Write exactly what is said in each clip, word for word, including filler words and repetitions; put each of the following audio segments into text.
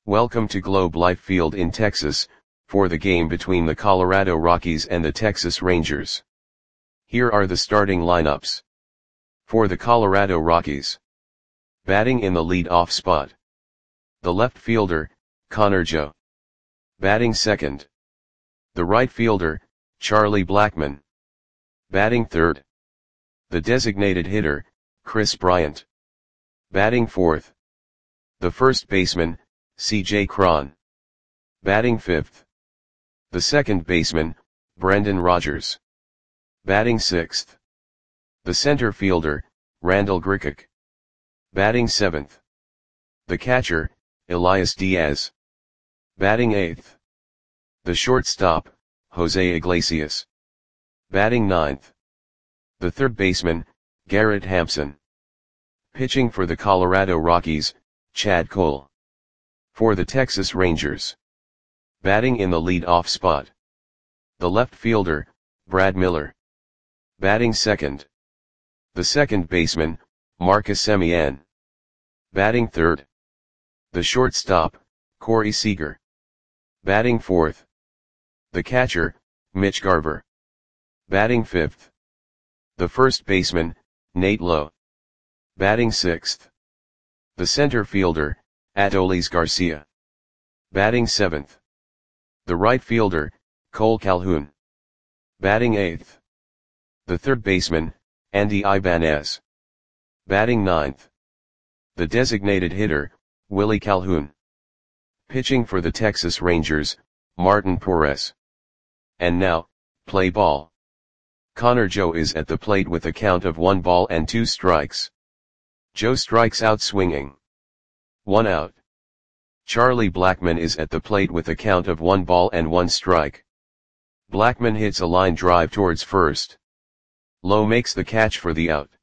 Welcome to Globe Life Field in Texas, for the game between the Colorado Rockies and the Texas Rangers. Here are the starting lineups. For the Colorado Rockies. Batting in the lead-off spot. The left fielder, Connor Joe. Batting second. The right fielder, Charlie Blackmon. Batting third. The designated hitter, Kris Bryant. Batting fourth. The first baseman, C J Cron. Batting fifth. The second baseman, Brendan Rodgers. Batting sixth. The center fielder, Randal Grichuk. Batting seventh. The catcher, Elias Diaz. Batting eighth. The shortstop, Jose Iglesias. Batting ninth. The third baseman, Garrett Hampson. Pitching for the Colorado Rockies, Chad Cole. For the Texas Rangers. Batting in the lead-off spot. The left fielder, Brad Miller. Batting second. The second baseman, Marcus Semien. Batting third. The shortstop, Corey Seager. Batting fourth. The catcher, Mitch Garver. Batting fifth. The first baseman, Nate Lowe. Batting sixth. The center fielder, Adolis Garcia. Batting seventh. The right fielder, Cole Calhoun. Batting eighth. The third baseman, Andy Ibanez. Batting ninth. The designated hitter, Willie Calhoun. Pitching for the Texas Rangers, Martin Perez. And now, play ball. Connor Joe is at the plate with a count of one ball and two strikes. Joe strikes out swinging. One out. Charlie Blackmon is at the plate with a count of one ball and one strike. Blackmon hits a line drive towards first. Lowe makes the catch for the out.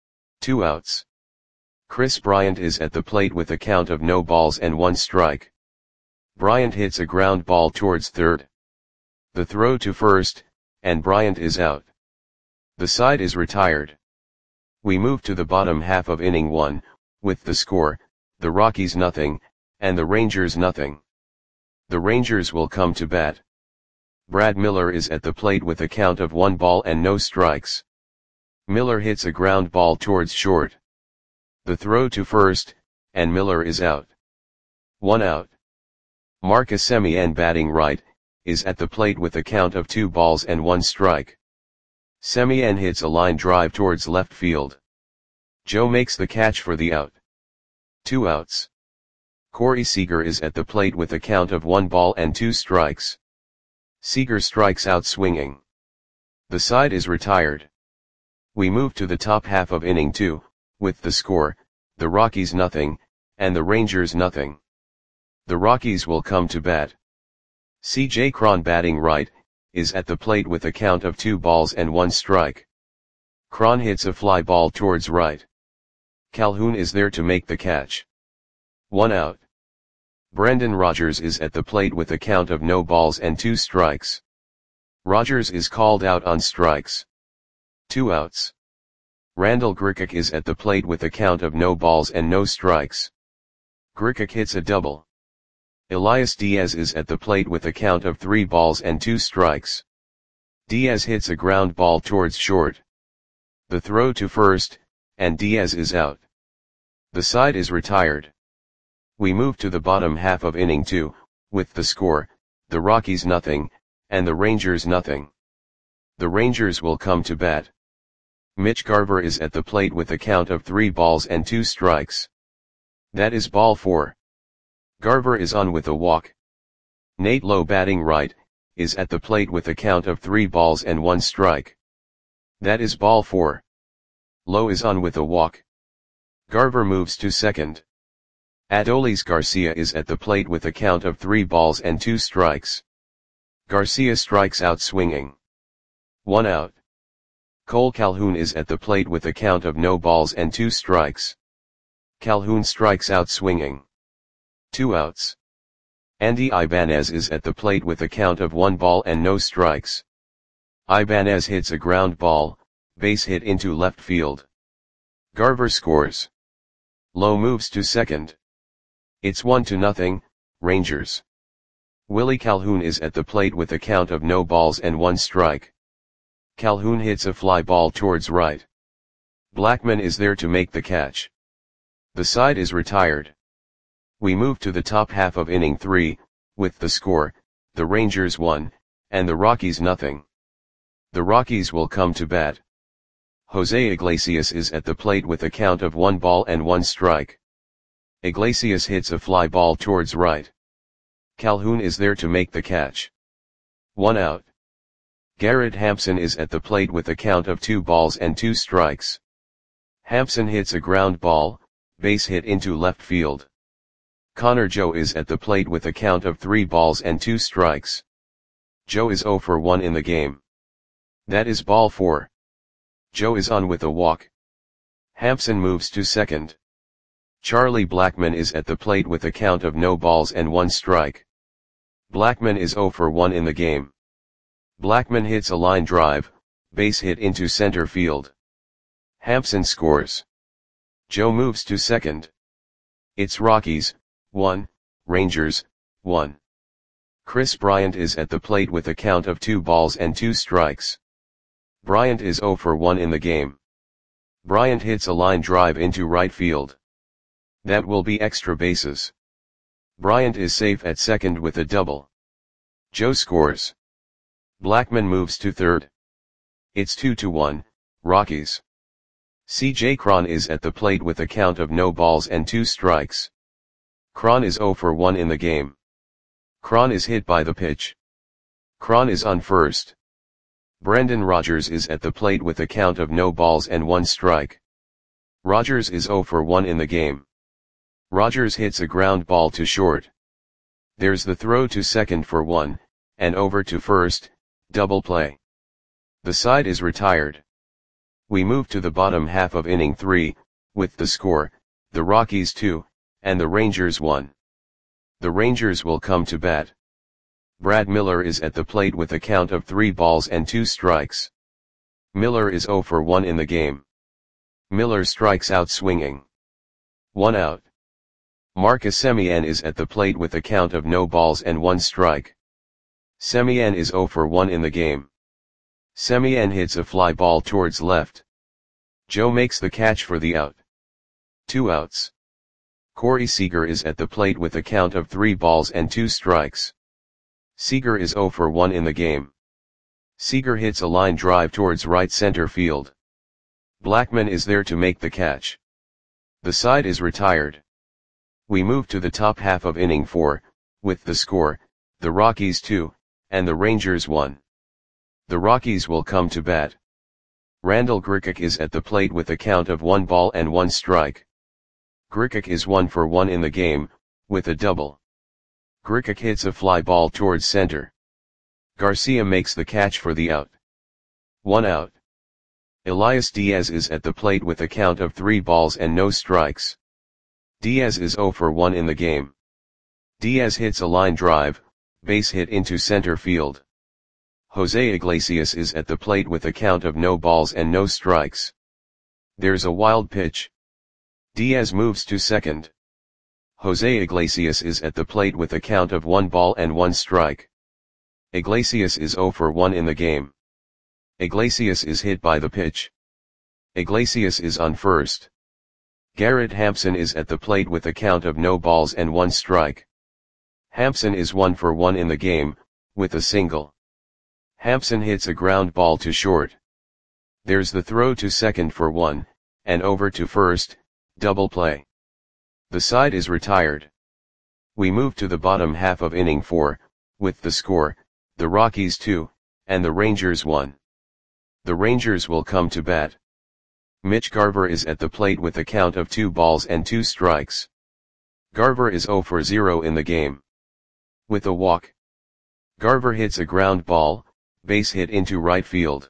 Two outs. Kris Bryant is at the plate with a count of no balls and one strike. Bryant hits a ground ball towards third. The throw to first, and Bryant is out. The side is retired. We move to the bottom half of inning one, with the score, the Rockies nothing, and the Rangers nothing. The Rangers will come to bat. Brad Miller is at the plate with a count of one ball and no strikes. Miller hits a ground ball towards short. The throw to first, and Miller is out. One out. Marcus Semien, batting right, is at the plate with a count of two balls and one strike. Semien hits a line drive towards left field. Joe makes the catch for the out. Two outs. Corey Seager is at the plate with a count of one ball and two strikes. Seager strikes out swinging. The side is retired. We move to the top half of inning two, with the score, the Rockies nothing, and the Rangers nothing. The Rockies will come to bat. C J Cron, batting right, is at the plate with a count of two balls and one strike. Cron hits a fly ball towards right. Calhoun is there to make the catch. One out. Brendan Rodgers is at the plate with a count of no balls and two strikes. Rodgers is called out on strikes. Two outs. Randal Grichuk is at the plate with a count of no balls and no strikes. Grichuk hits a double. Elias Diaz is at the plate with a count of three balls and two strikes. Diaz hits a ground ball towards short. The throw to first, and Diaz is out. The side is retired. We move to the bottom half of inning two, with the score, the Rockies nothing, and the Rangers nothing. The Rangers will come to bat. Mitch Garver is at the plate with a count of three balls and two strikes. That is ball four. Garver is on with a walk. Nate Lowe, batting right, is at the plate with a count of three balls and one strike. That is ball four. Lowe is on with a walk. Garver moves to second. Adolis Garcia is at the plate with a count of three balls and two strikes. Garcia strikes out swinging. One out. Cole Calhoun is at the plate with a count of no balls and two strikes. Calhoun strikes out swinging. Two outs. Andy Ibanez is at the plate with a count of one ball and no strikes. Ibanez hits a ground ball, base hit into left field. Garver scores. Lowe moves to second. It's one to nothing, Rangers. Willie Calhoun is at the plate with a count of no balls and one strike. Calhoun hits a fly ball towards right. Blackman is there to make the catch. The side is retired. We move to the top half of inning three, with the score, the Rangers one, and the Rockies nothing. The Rockies will come to bat. Jose Iglesias is at the plate with a count of one ball and one strike. Iglesias hits a fly ball towards right. Calhoun is there to make the catch. One out. Garrett Hampson is at the plate with a count of two balls and two strikes. Hampson hits a ground ball, base hit into left field. Connor Joe is at the plate with a count of three balls and two strikes. Joe is zero for one in the game. That is ball four. Joe is on with a walk. Hampson moves to second. Charlie Blackman is at the plate with a count of no balls and one strike. Blackman is zero for one in the game. Blackman hits a line drive, base hit into center field. Hampson scores. Joe moves to second. It's Rockies, one, Rangers, one. Chris Bryant is at the plate with a count of two balls and two strikes. Bryant is zero for one in the game. Bryant hits a line drive into right field. That will be extra bases. Bryant is safe at second with a double. Joe scores. Blackman moves to third. It's two to one, Rockies. C J Cron is at the plate with a count of no balls and two strikes. Cron is zero for one in the game. Cron is hit by the pitch. Cron is on first. Brendan Rodgers is at the plate with a count of no balls and one strike. Rodgers is zero for one in the game. Rodgers hits a ground ball to short. There's the throw to second for one, and over to first, double play. The side is retired. We move to the bottom half of inning three, with the score, the Rockies two, and the Rangers one. The Rangers will come to bat. Brad Miller is at the plate with a count of three balls and two strikes. Miller is zero for one in the game. Miller strikes out swinging. One out. Marcus Semien is at the plate with a count of no balls and one strike. Semien is zero for one in the game. Semien hits a fly ball towards left. Joe makes the catch for the out. Two outs. Corey Seager is at the plate with a count of three balls and two strikes. Seager is zero for one in the game. Seager hits a line drive towards right center field. Blackman is there to make the catch. The side is retired. We move to the top half of inning four, with the score, the Rockies two, and the Rangers one. The Rockies will come to bat. Randall Grichuk is at the plate with a count of one ball and one strike. Grichuk is one for one in the game, with a double. Grichuk hits a fly ball towards center. Garcia makes the catch for the out. One out. Elias Diaz is at the plate with a count of three balls and no strikes. Diaz is zero for one in the game. Diaz hits a line drive, base hit into center field. Jose Iglesias is at the plate with a count of no balls and no strikes. There's a wild pitch. Diaz moves to second. Jose Iglesias is at the plate with a count of one ball and one strike. Iglesias is zero for one in the game. Iglesias is hit by the pitch. Iglesias is on first. Garrett Hampson is at the plate with a count of no balls and one strike. Hampson is one for one in the game, with a single. Hampson hits a ground ball to short. There's the throw to second for one, and over to first, double play. The side is retired. We move to the bottom half of inning four, with the score, the Rockies two, and the Rangers one. The Rangers will come to bat. Mitch Garver is at the plate with a count of two balls and two strikes. Garver is zero for zero in the game. With a walk. Garver hits a ground ball, base hit into right field.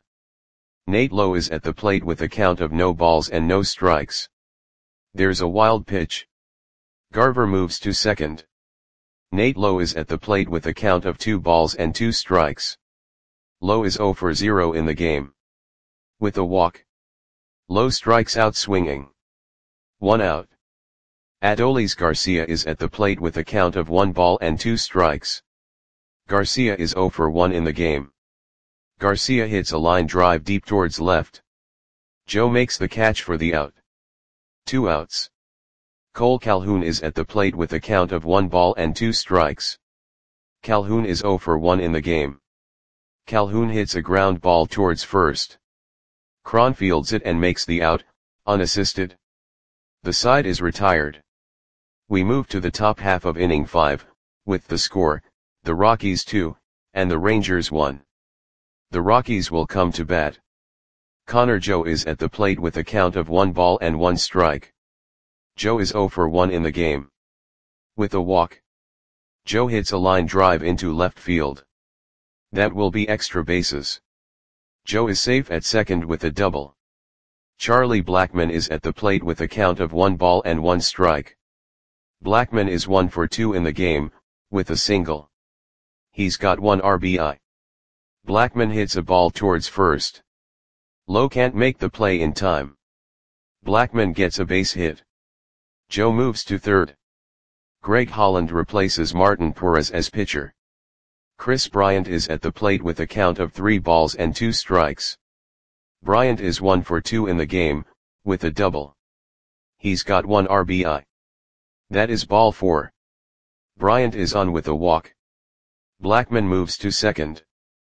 Nate Lowe is at the plate with a count of no balls and no strikes. There's a wild pitch. Garver moves to second. Nate Lowe is at the plate with a count of two balls and two strikes. Lowe is zero for zero in the game. With a walk. Lowe strikes out swinging. One out. Adolis Garcia is at the plate with a count of one ball and two strikes. Garcia is zero for one in the game. Garcia hits a line drive deep towards left. Joe makes the catch for the out. Two outs. Cole Calhoun is at the plate with a count of one ball and two strikes. Calhoun is zero for one in the game. Calhoun hits a ground ball towards first. Cron fields it and makes the out, unassisted. The side is retired. We move to the top half of inning five, with the score, the Rockies two, and the Rangers one. The Rockies will come to bat. Connor Joe is at the plate with a count of one ball and one strike. Joe is zero for one in the game. With a walk. Joe hits a line drive into left field. That will be extra bases. Joe is safe at second with a double. Charlie Blackmon is at the plate with a count of one ball and one strike. Blackmon is one for two in the game, with a single. He's got one R B I. Blackmon hits a ball towards first. Lowe can't make the play in time. Blackmon gets a base hit. Joe moves to third. Greg Holland replaces Martin Perez as pitcher. Chris Bryant is at the plate with a count of three balls and two strikes. Bryant is one for two in the game, with a double. He's got one R B I. That is ball four. Bryant is on with a walk. Blackmon moves to second.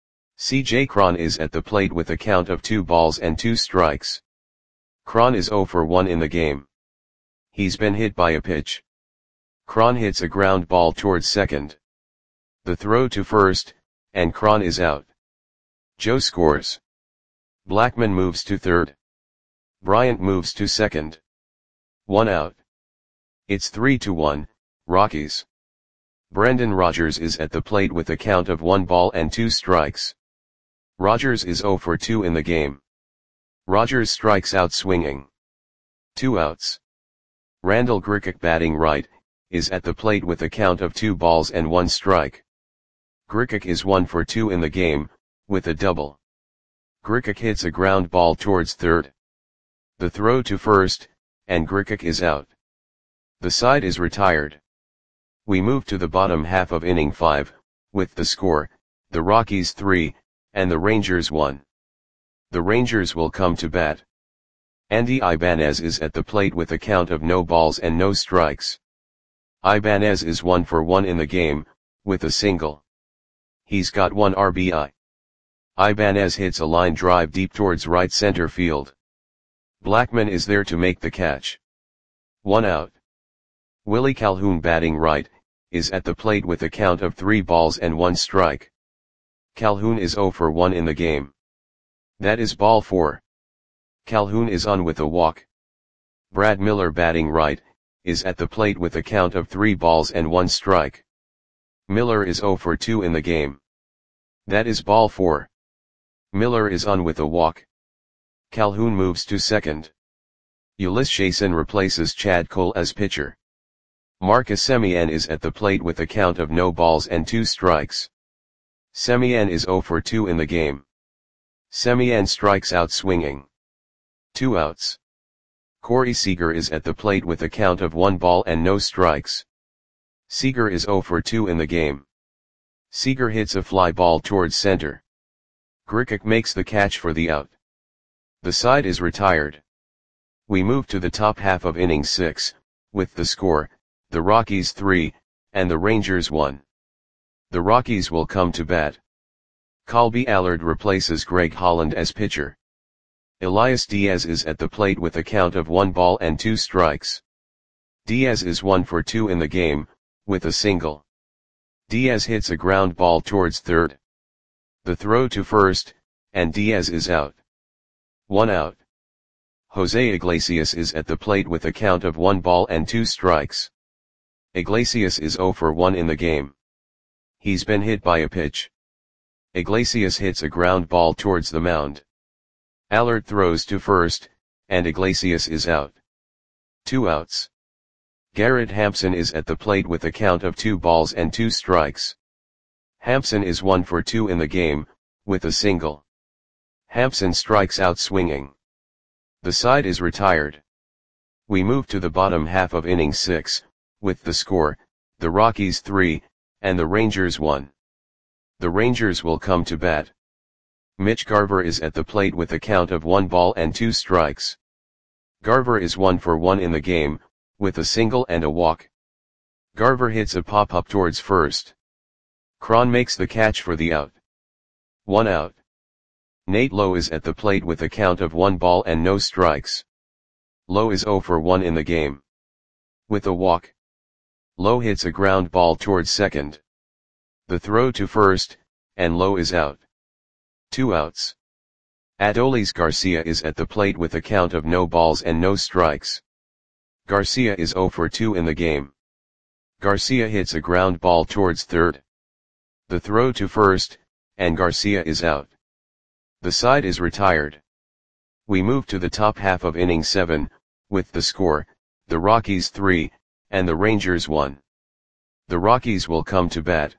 C J Cron is at the plate with a count of two balls and two strikes. Cron is zero for one in the game. He's been hit by a pitch. Cron hits a ground ball towards second. The throw to first, and Cron is out. Joe scores. Blackmon moves to third. Bryant moves to second. One out. It's three to one, Rockies. Brendan Rodgers is at the plate with a count of one ball and two strikes. Rodgers is zero for two in the game. Rodgers strikes out swinging. Two outs. Randall Grichuk, batting right, is at the plate with a count of two balls and one strike. Grichuk is one for two in the game, with a double. Grichuk hits a ground ball towards third. The throw to first, and Grichuk is out. The side is retired. We move to the bottom half of inning five, with the score, the Rockies three, and the Rangers one. The Rangers will come to bat. Andy Ibanez is at the plate with a count of no balls and no strikes. Ibanez is one for one in the game, with a single. He's got one R B I. Ibanez hits a line drive deep towards right center field. Blackmon is there to make the catch. One out. Willie Calhoun, batting right, is at the plate with a count of three balls and one strike. Calhoun is zero for one in the game. That is ball four. Calhoun is on with a walk. Brad Miller, batting right, is at the plate with a count of three balls and one strike. Miller is zero for two in the game. That is ball four. Miller is on with a walk. Calhoun moves to second. Ulysses Chasen replaces Chad Cole as pitcher. Marcus Semien is at the plate with a count of no balls and two strikes. Semien is zero for two in the game. Semien strikes out swinging. Two outs. Corey Seager is at the plate with a count of one ball and no strikes. Seager is zero for two in the game. Seager hits a fly ball towards center. Grichuk makes the catch for the out. The side is retired. We move to the top half of inning six, with the score, the Rockies three, and the Rangers one. The Rockies will come to bat. Colby Allard replaces Greg Holland as pitcher. Elias Diaz is at the plate with a count of one ball and two strikes. Diaz is one for two in the game, with a single. Diaz hits a ground ball towards third. The throw to first, and Diaz is out. One out. Jose Iglesias is at the plate with a count of one ball and two strikes. Iglesias is zero for one in the game. He's been hit by a pitch. Iglesias hits a ground ball towards the mound. Allard throws to first, and Iglesias is out. Two outs. Garrett Hampson is at the plate with a count of two balls and two strikes. Hampson is one for two in the game, with a single. Hampson strikes out swinging. The side is retired. We move to the bottom half of inning six, with the score, the Rockies three, and the Rangers one. The Rangers will come to bat. Mitch Garver is at the plate with a count of one ball and two strikes. Garver is one for one in the game, with a single and a walk. Garver hits a pop-up towards first. Cron makes the catch for the out. One out. Nate Lowe is at the plate with a count of one ball and no strikes. Lowe is zero for one in the game. With a walk. Lowe hits a ground ball towards second. The throw to first, and Lowe is out. Two outs. Adolis Garcia is at the plate with a count of no balls and no strikes. Garcia is zero for two in the game. Garcia hits a ground ball towards third. The throw to first, and Garcia is out. The side is retired. We move to the top half of inning seven, with the score, the Rockies three, and the Rangers one. The Rockies will come to bat.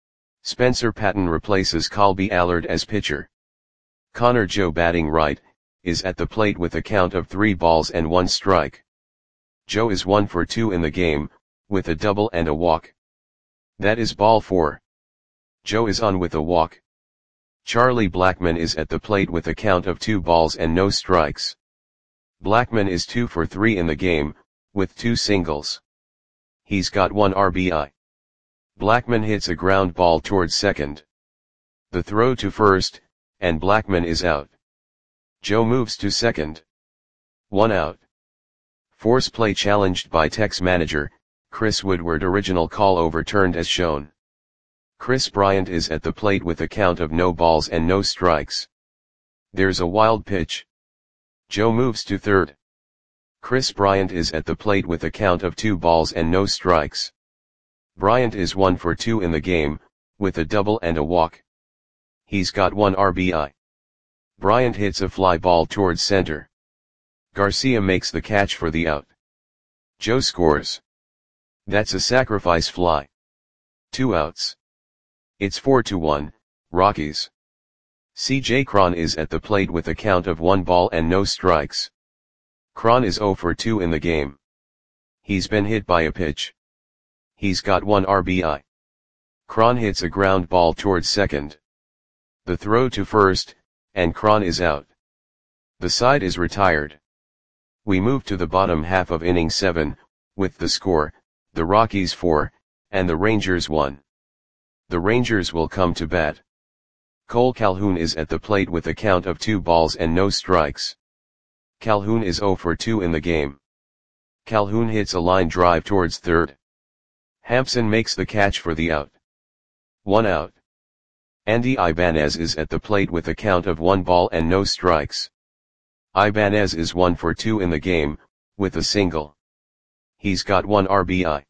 Spencer Patton replaces Colby Allard as pitcher. Connor Joe, batting right, is at the plate with a count of three balls and one strike. Joe is one for two in the game, with a double and a walk. That is ball four. Joe is on with a walk. Charlie Blackmon is at the plate with a count of two balls and no strikes. Blackmon is two for three in the game, with two singles. He's got one R B I. Blackmon hits a ground ball towards second. The throw to first, and Blackmon is out. Joe moves to second. One out. Force play challenged by Tex manager, Chris Woodward. Original call overturned as shown. Chris Bryant is at the plate with a count of no balls and no strikes. There's a wild pitch. Joe moves to third. Chris Bryant is at the plate with a count of two balls and no strikes. Bryant is one for two in the game, with a double and a walk. He's got one R B I. Bryant hits a fly ball towards center. Garcia makes the catch for the out. Joe scores. That's a sacrifice fly. Two outs. It's four to one, Rockies. C J Cron is at the plate with a count of one ball and no strikes. Cron is zero for two in the game. He's been hit by a pitch. He's got one R B I. Cron hits a ground ball towards second. The throw to first, and Cron is out. The side is retired. We move to the bottom half of inning seven, with the score, the Rockies four, and the Rangers one. The Rangers will come to bat. Cole Calhoun is at the plate with a count of two balls and no strikes. Calhoun is zero for two in the game. Calhoun hits a line drive towards third. Hampson makes the catch for the out. One out. Andy Ibanez is at the plate with a count of one ball and no strikes. Ibanez is one for two in the game, with a single. He's got one R B I.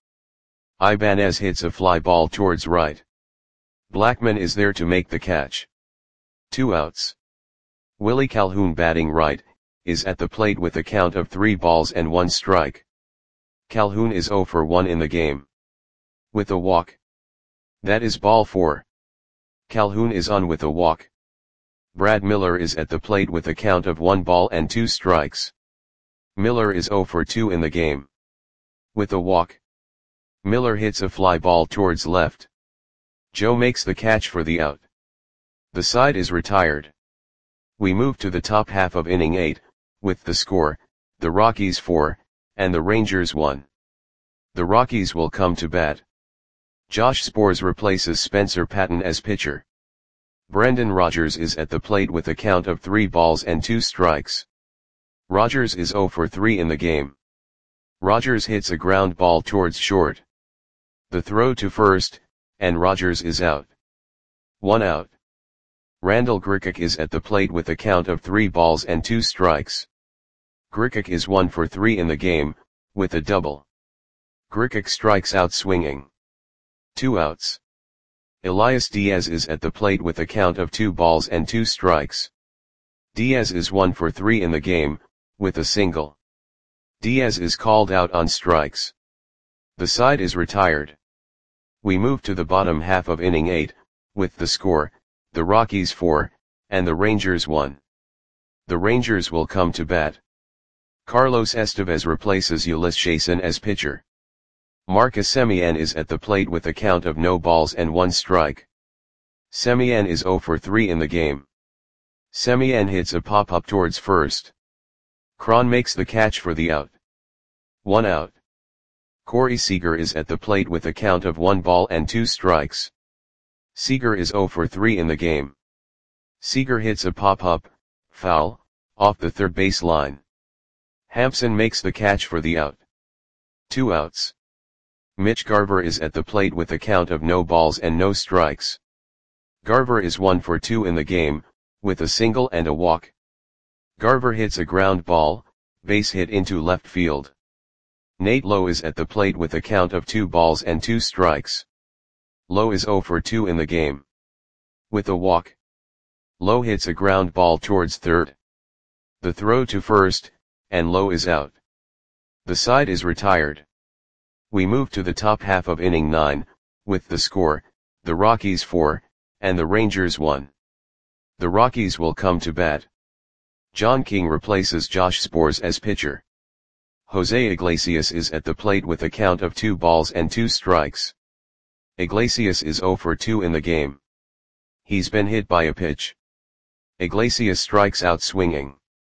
Ibanez hits a fly ball towards right. Blackmon is there to make the catch. Two outs. Willie Calhoun, batting right, is at the plate with a count of three balls and one strike. Calhoun is zero for one in the game. With a walk. That is ball four. Calhoun is on with a walk. Brad Miller is at the plate with a count of one ball and two strikes. Miller is zero for two in the game. With a walk. Miller hits a fly ball towards left. Joe makes the catch for the out. The side is retired. We move to the top half of inning eight, with the score, the Rockies four, and the Rangers one. The Rockies will come to bat. Josh Sborz replaces Spencer Patton as pitcher. Brendan Rodgers is at the plate with a count of three balls and two strikes. Rodgers is zero for three in the game. Rodgers hits a ground ball towards short. The throw to first, and Rodgers is out. One out. Randall Grichuk is at the plate with a count of three balls and two strikes. Grichuk is one for three in the game, with a double. Grichuk strikes out swinging. Two outs. Elias Diaz is at the plate with a count of two balls and two strikes. Diaz is one for three in the game, with a single. Diaz is called out on strikes. The side is retired. We move to the bottom half of inning eight, with the score, the Rockies four, and the Rangers one. The Rangers will come to bat. Carlos Estevez replaces Ulises Chason as pitcher. Marcus Semien is at the plate with a count of no balls and one strike. Semien is zero for three in the game. Semien hits a pop-up towards first. Cron makes the catch for the out. One out. Corey Seager is at the plate with a count of one ball and two strikes. Seager is zero for three in the game. Seager hits a pop-up, foul, off the third base line. Hampson makes the catch for the out. Two outs. Mitch Garver is at the plate with a count of no balls and no strikes. Garver is one for two in the game, with a single and a walk. Garver hits a ground ball, base hit into left field. Nate Lowe is at the plate with a count of two balls and two strikes. Lowe is zero for two in the game. With a walk. Lowe hits a ground ball towards third. The throw to first, and Lowe is out. The side is retired. We move to the top half of inning nine, with the score, the Rockies four, and the Rangers one. The Rockies will come to bat. John King replaces Josh Sborz as pitcher. Jose Iglesias is at the plate with a count of two balls and two strikes. Iglesias is zero for two in the game. He's been hit by a pitch. Iglesias strikes out swinging.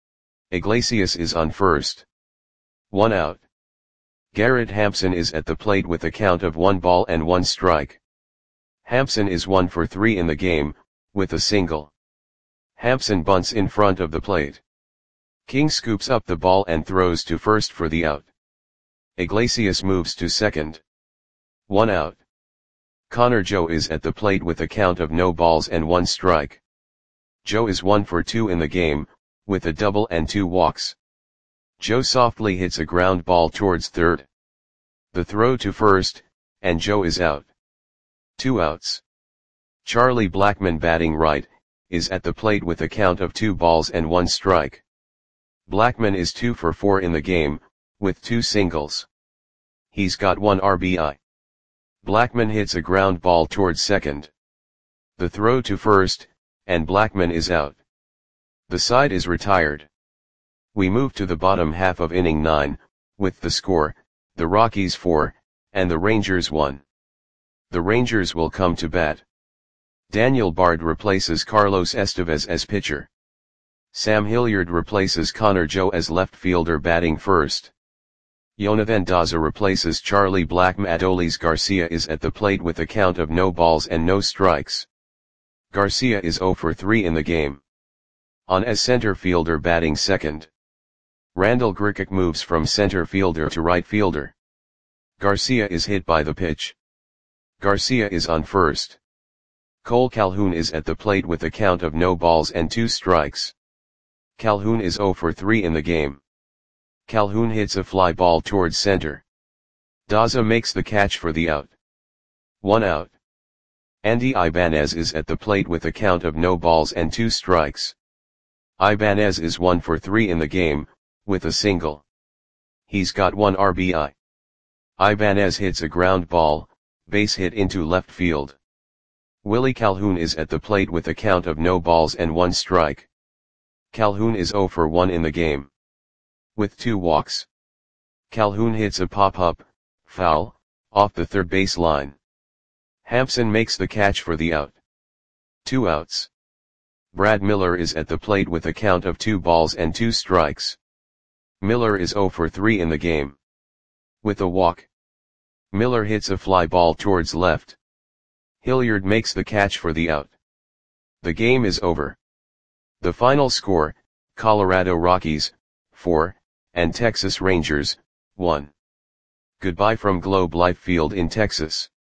Iglesias is on first. One out. Garrett Hampson is at the plate with a count of one ball and one strike. Hampson is one for three in the game, with a single. Hampson bunts in front of the plate. King scoops up the ball and throws to first for the out. Iglesias moves to second. One out. Connor Joe is at the plate with a count of no balls and one strike. Joe is one for two in the game, with a double and two walks. Joe softly hits a ground ball towards third. The throw to first, and Joe is out. Two outs. Charlie Blackmon, batting right, is at the plate with a count of two balls and one strike. Blackmon is two for four in the game, with two singles. He's got one R B I. Blackmon hits a ground ball towards second. The throw to first, and Blackmon is out. The side is retired. We move to the bottom half of inning nine, with the score, the Rockies four, and the Rangers one. The Rangers will come to bat. Daniel Bard replaces Carlos Estevez as pitcher. Sam Hilliard replaces Connor Joe as left fielder batting first. Jonathan Daza replaces Charlie Blackmon. Adolis Garcia is at the plate with a count of no balls and no strikes. Garcia is zero for three in the game. On as center fielder batting second. Randall Grichuk moves from center fielder to right fielder. Garcia is hit by the pitch. Garcia is on first. Cole Calhoun is at the plate with a count of no balls and two strikes. Calhoun is zero for three in the game. Calhoun hits a fly ball towards center. Daza makes the catch for the out. One out. Andy Ibanez is at the plate with a count of no balls and two strikes. Ibanez is one for three in the game, with a single. He's got one R B I. Ibanez hits a ground ball, base hit into left field. Willie Calhoun is at the plate with a count of no balls and one strike. Calhoun is zero for one in the game. With two walks. Calhoun hits a pop-up, foul, off the third base line. Hampson makes the catch for the out. Two outs. Brad Miller is at the plate with a count of two balls and two strikes. Miller is zero for three in the game. With a walk. Miller hits a fly ball towards left. Hilliard makes the catch for the out. The game is over. The final score, Colorado Rockies, four, and Texas Rangers, one. Goodbye from Globe Life Field in Texas.